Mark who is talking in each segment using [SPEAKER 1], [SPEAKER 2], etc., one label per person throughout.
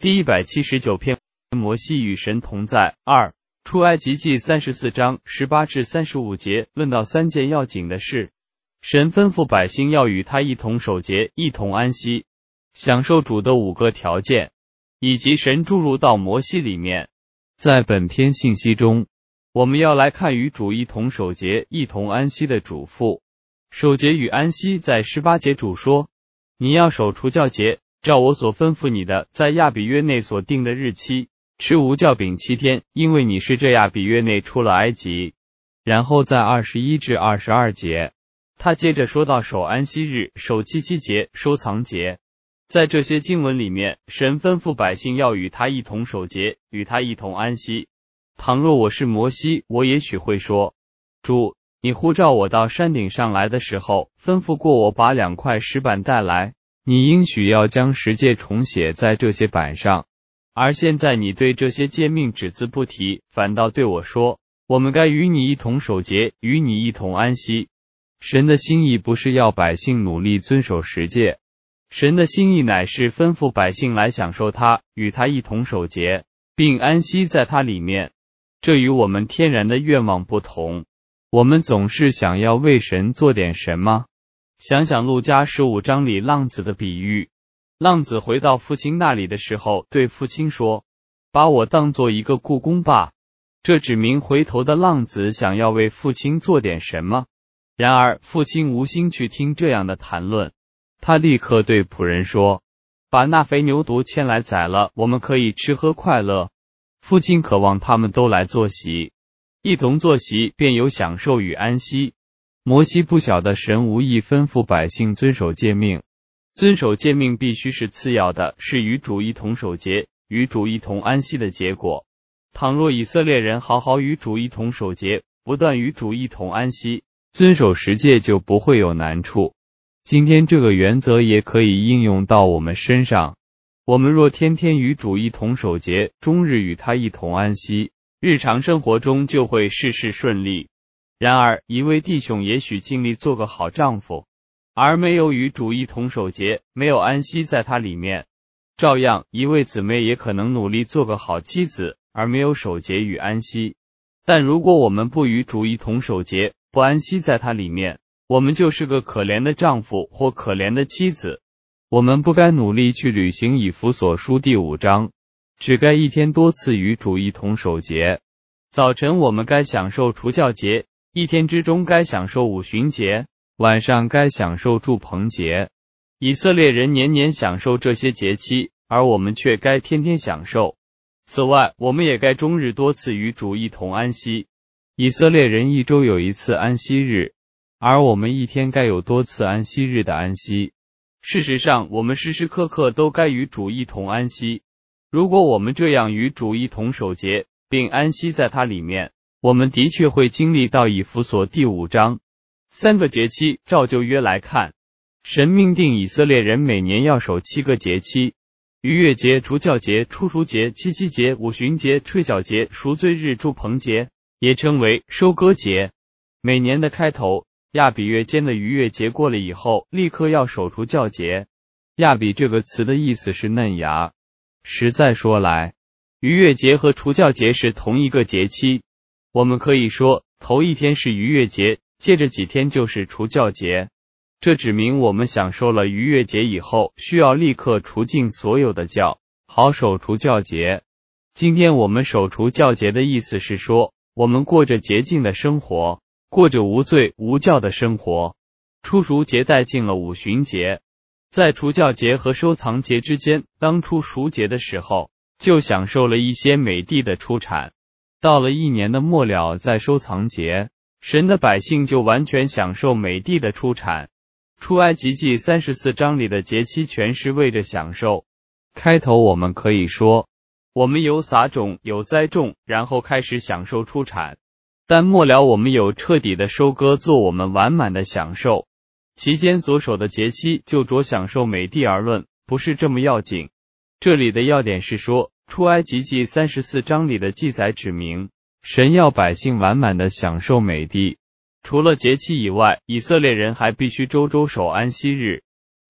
[SPEAKER 1] 第179篇，摩西与神同在。2、出埃及记34章18至35节论到3件要紧的事。神吩咐百姓要与他一同守节，一同安息，享受主的5个条件，以及神注入到摩西里面。在本篇信息中，我们要来看与主一同守节，一同安息的嘱咐。守节与安息在18节主说，你要守除酵节，照我所吩咐你的，在亚比约内所定的日期，吃无酵饼7天，因为你是这亚比约内出了埃及。然后在21至22节，他接着说到守安息日、守七七节、收藏节。在这些经文里面，神吩咐百姓要与他一同守节，与他一同安息。倘若我是摩西，我也许会说，主，你呼召我到山顶上来的时候，吩咐过我把2块石板带来，你应许要将10诫重写在这些板上。而现在你对这些诫命只字不提，反倒对我说，我们该与你一同守节，与你一同安息。神的心意不是要百姓努力遵守10诫，神的心意乃是吩咐百姓来享受他，与他一同守节，并安息在他里面。这与我们天然的愿望不同。我们总是想要为神做点什么。想想路加15章里浪子的比喻，浪子回到父亲那里的时候，对父亲说，把我当作一个雇工吧。这指明回头的浪子想要为父亲做点什么。然而父亲无心去听这样的谈论，他立刻对仆人说，把那肥牛犊牵来宰了，我们可以吃喝快乐。父亲渴望他们都来坐席，一同坐席，便有享受与安息。摩西不晓得神无意吩咐百姓遵守诫命，遵守诫命必须是次要的，是与主一同守节，与主一同安息的结果。倘若以色列人好好与主一同守节，不断与主一同安息，遵守10诫就不会有难处。今天这个原则也可以应用到我们身上。我们若天天与主一同守节，终日与他一同安息，日常生活中就会事事顺利。然而一位弟兄也许尽力做个好丈夫，而没有与主一同守节，没有安息在他里面。照样一位姊妹也可能努力做个好妻子，而没有守节与安息。但如果我们不与主一同守节，不安息在他里面，我们就是个可怜的丈夫或可怜的妻子。我们不该努力去履行以弗所书第5章，只该一天多次与主一同守节。早晨我们该享受除酵节，一天之中该享受5旬节，晚上该享受住棚节。以色列人年年享受这些节期，而我们却该天天享受。此外，我们也该终日多次与主一同安息。以色列人1周有1次安息日，而我们一天该有多次安息日的安息。事实上，我们时时刻刻都该与主一同安息。如果我们这样与主一同守节，并安息在他里面，我们的确会经历到以弗所第5章3个节期。照旧约来看，神命定以色列人每年要守7个节期：逾越节、除酵节、初熟节、七七节、5旬节、吹角节、赎罪日、住棚节，也称为收割节。每年的开头，亚比月间的逾越节过了以后，立刻要守除酵节。亚比这个词的意思是嫩芽。实在说来，逾越节和除酵节是同一个节期。我们可以说，头一天是逾越节，接着几天就是除酵节。这指明我们享受了逾越节以后，需要立刻除尽所有的酵，好守除酵节。今天我们守除酵节的意思是说，我们过着洁净的生活，过着无罪无酵的生活。初熟节带进了5旬节，在除酵节和收藏节之间，当初熟节的时候，就享受了一些美地的出产。到了1年的末了，在收藏节，神的百姓就完全享受美地的出产。出埃及记34章里的节期全是为着享受。开头我们可以说，我们有撒种，有栽种，然后开始享受出产。但末了我们有彻底的收割，做我们完满的享受。其间所守的节期就着享受美地而论，不是这么要紧。这里的要点是说，出埃及记34章里的记载指明，神要百姓完满的享受美地。除了节期以外，以色列人还必须周周守安息日。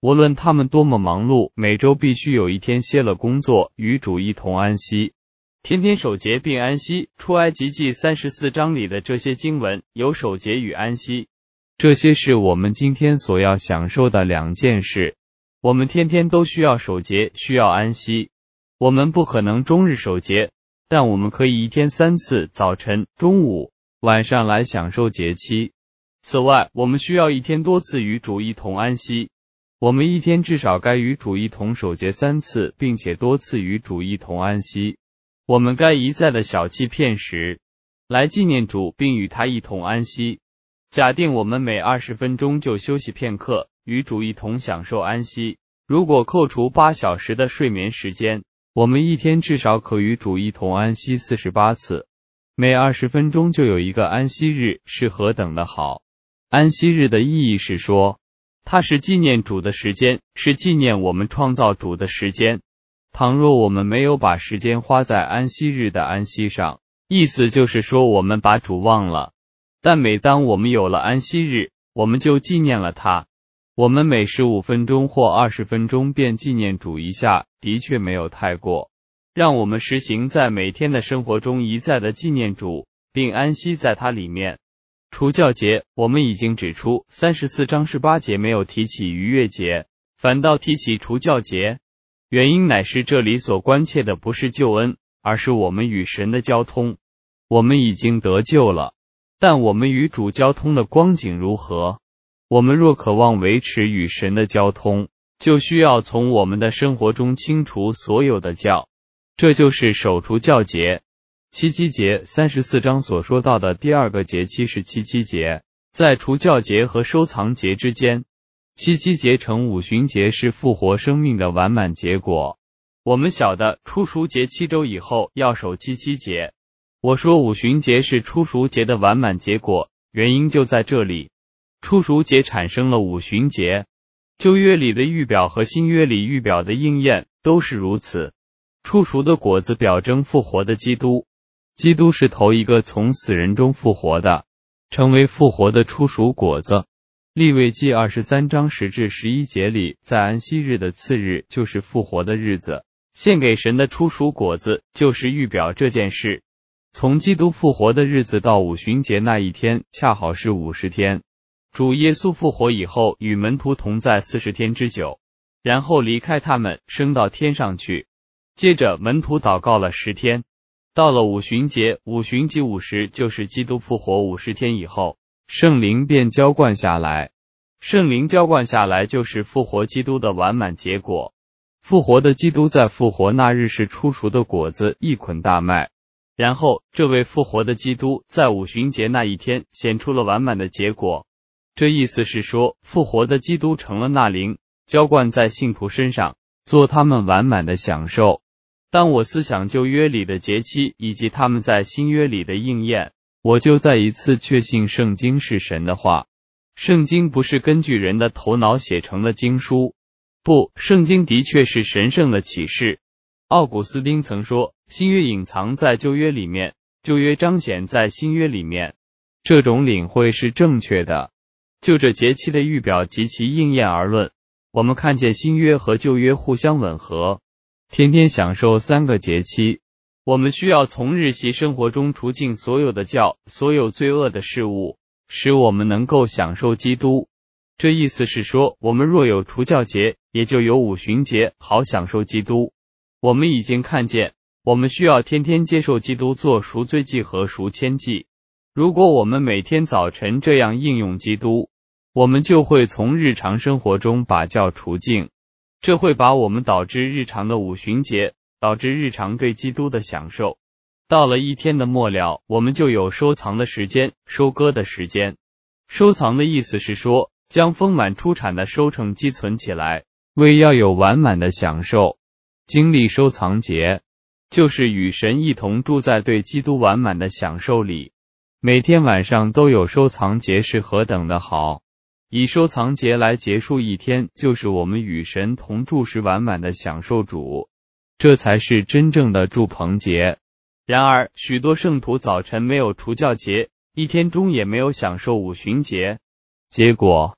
[SPEAKER 1] 无论他们多么忙碌，每周必须有一天歇了工作，与主一同安息。天天守节并安息，出埃及记34章里的这些经文有守节与安息，这些是我们今天所要享受的两件事。我们天天都需要守节，需要安息。我们不可能终日守节，但我们可以一天3次，早晨、中午、晚上来享受节期。此外，我们需要一天多次与主一同安息。我们一天至少该与主一同守节3次，并且多次与主一同安息。我们该一再的小憩片时，来纪念主，并与他一同安息。假定我们每20分钟就休息片刻，与主一同享受安息。如果扣除8小时的睡眠时间，我们一天至少可与主一同安息48次。每20分钟就有一个安息日，是何等的好！安息日的意义是说，它是纪念主的时间，是纪念我们创造主的时间。倘若我们没有把时间花在安息日的安息上，意思就是说我们把主忘了。但每当我们有了安息日，我们就纪念了他。我们每15分钟或20分钟便纪念主一下，的确没有太过。让我们实行在每天的生活中一再的纪念主，并安息在他里面。除酵节，我们已经指出34章18节没有提起逾越节，反倒提起除酵节。原因乃是这里所关切的不是救恩，而是我们与神的交通。我们已经得救了，但我们与主交通的光景如何？我们若渴望维持与神的交通，就需要从我们的生活中清除所有的酵，这就是守除酵节。七七节34章所说到的第二个节期是七七节，在除酵节和收藏节之间。七七节乘五旬节是复活生命的完满结果。我们晓得初熟节7周以后要守七七节。我说五旬节是初熟节的完满结果，原因就在这里。初熟节产生了五旬节，旧约里的预表和新约里预表的应验都是如此。初熟的果子表征复活的基督，基督是头一个从死人中复活的，成为复活的初熟果子。利未记23章10至11节里，在安息日的次日就是复活的日子，献给神的初熟果子就是预表这件事。从基督复活的日子到五旬节那一天，恰好是50天。主耶稣复活以后，与门徒同在40天之久，然后离开他们，升到天上去。接着门徒祷告了10天。到了五旬节，五旬节50就是基督复活50天以后，圣灵便浇灌下来。圣灵浇灌下来就是复活基督的完满结果。复活的基督在复活那日是初熟的果子一捆大麦。然后这位复活的基督在五旬节那一天显出了完满的结果。这意思是说，复活的基督成了那灵，浇灌在信徒身上，做他们完满的享受。当我思想旧约里的节期以及他们在新约里的应验，我就再一次确信圣经是神的话。圣经不是根据人的头脑写成的经书，不，圣经的确是神圣的启示。奥古斯丁曾说，新约隐藏在旧约里面，旧约彰显在新约里面。这种领会是正确的。就这节期的预表及其应验而论，我们看见新约和旧约互相吻合。天天享受3个节期，我们需要从日系生活中除尽所有的酵，所有罪恶的事物，使我们能够享受基督。这意思是说，我们若有除酵节，也就有五旬节，好享受基督。我们已经看见，我们需要天天接受基督做赎罪祭和赎愆祭。如果我们每天早晨这样应用基督，我们就会从日常生活中把酵除尽。这会把我们导致日常的五旬节，导致日常对基督的享受。到了一天的末了，我们就有收藏的时间，收割的时间。收藏的意思是说，将丰满出产的收成积存起来，为要有完满的享受。经历收藏节，就是与神一同住在对基督完满的享受里。每天晚上都有收藏节是何等的好！以收藏节来结束一天，就是我们与神同住时完满的享受主，这才是真正的住棚节。然而，许多圣徒早晨没有除酵节，一天中也没有享受五旬节，结果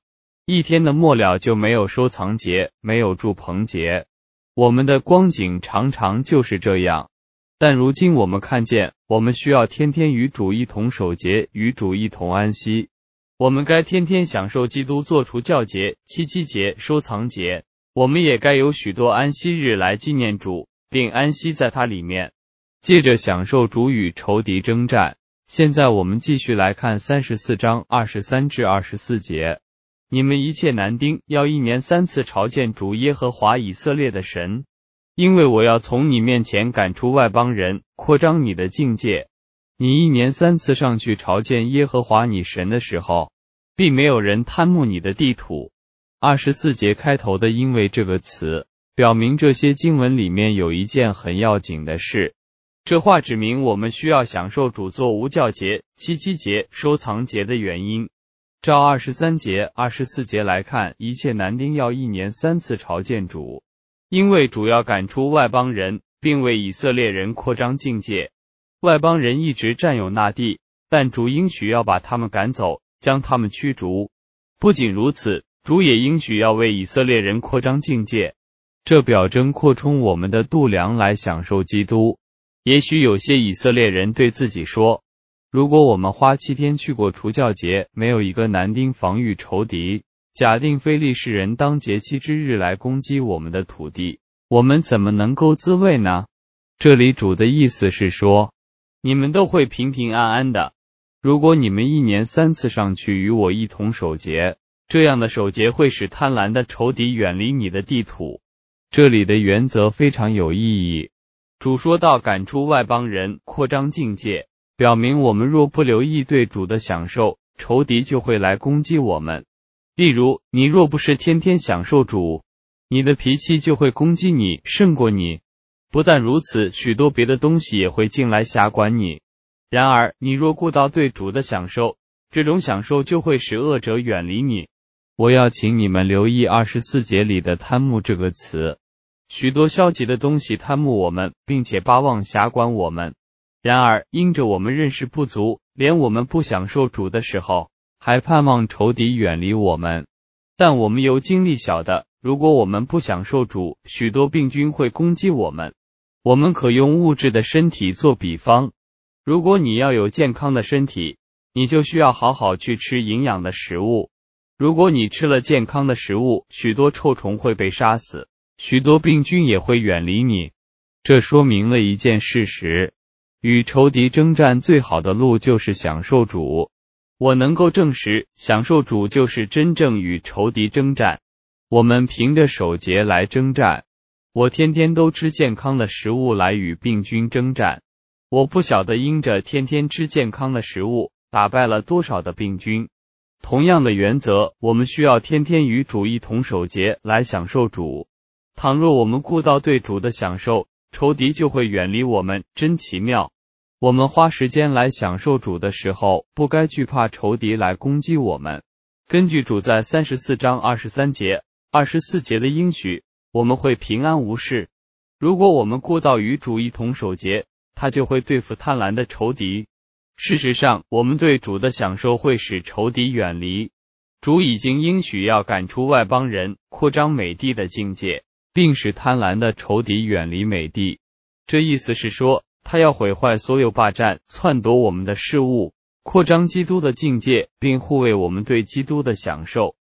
[SPEAKER 1] 一天的末了就没有收藏节，没有住棚节。我们的光景常常就是这样。但如今我们看见，我们需要天天与主一同守节，与主一同安息。我们该天天享受基督做除酵节、七七节、收藏节。我们也该有许多安息日来纪念主，并安息在他里面，借着享受主与仇敌征战。现在我们继续来看34章23至24节。你们一切男丁要1年3次朝见主耶和华以色列的神，因为我要从你面前赶出外邦人，扩张你的境界。你1年3次上去朝见耶和华你神的时候，并没有人贪慕你的地土。24节开头的因为这个词，表明这些经文里面有一件很要紧的事。这话指明我们需要享受主做无酵节、七七节、收藏节的原因。照23节、24节来看，一切男丁要1年3次朝见主，因为主要赶出外邦人，并为以色列人扩张境界。外邦人一直占有那地，但主应许要把他们赶走，将他们驱逐。不仅如此，主也应许要为以色列人扩张境界，这表征扩充我们的度量来享受基督。也许有些以色列人对自己说，如果我们花7天去过除酵节，没有一个男丁防御仇敌，假定非利士人当节期之日来攻击我们的土地，我们怎么能够自卫呢？这里主的意思是说，你们都会平平安安的。如果你们1年3次上去与我一同守节，这样的守节会使贪婪的仇敌远离你的地土。这里的原则非常有意义。主说到赶出外邦人，扩张境界，表明我们若不留意对主的享受，仇敌就会来攻击我们。例如，你若不是天天享受主，你的脾气就会攻击你，胜过你。不但如此，许多别的东西也会进来辖管你。然而，你若顾到对主的享受，这种享受就会使恶者远离你。我要请你们留意24节里的贪慕这个词。许多消极的东西贪慕我们，并且巴望辖管我们。然而，因着我们认识不足，连我们不享受主的时候，还盼望仇敌远离我们。但我们又经历晓得，如果我们不享受主，许多病菌会攻击我们。我们可用物质的身体做比方。如果你要有健康的身体，你就需要好好去吃营养的食物。如果你吃了健康的食物，许多臭虫会被杀死，许多病菌也会远离你。这说明了一件事实，与仇敌征战最好的路就是享受主。我能够证实，享受主就是真正与仇敌征战。我们凭着守节来征战。我天天都吃健康的食物来与病菌征战。我不晓得因着天天吃健康的食物，打败了多少的病菌。同样的原则，我们需要天天与主一同守节来享受主。倘若我们顾到对主的享受，仇敌就会远离我们，真奇妙。我们花时间来享受主的时候，不该惧怕仇敌来攻击我们。根据主在34章23节、24节的应许，我们会平安无事。如果我们顾到与主一同守节，他就会对付贪婪的仇敌。事实上，我们对主的享受会使仇敌远离。主已经应许要赶出外邦人，扩张美地的境界，并使贪婪的仇敌远离美地。这意思是说，他要毁坏所有霸占、篡夺我们的事物，扩张基督的境界，并护卫我们对基督的享受。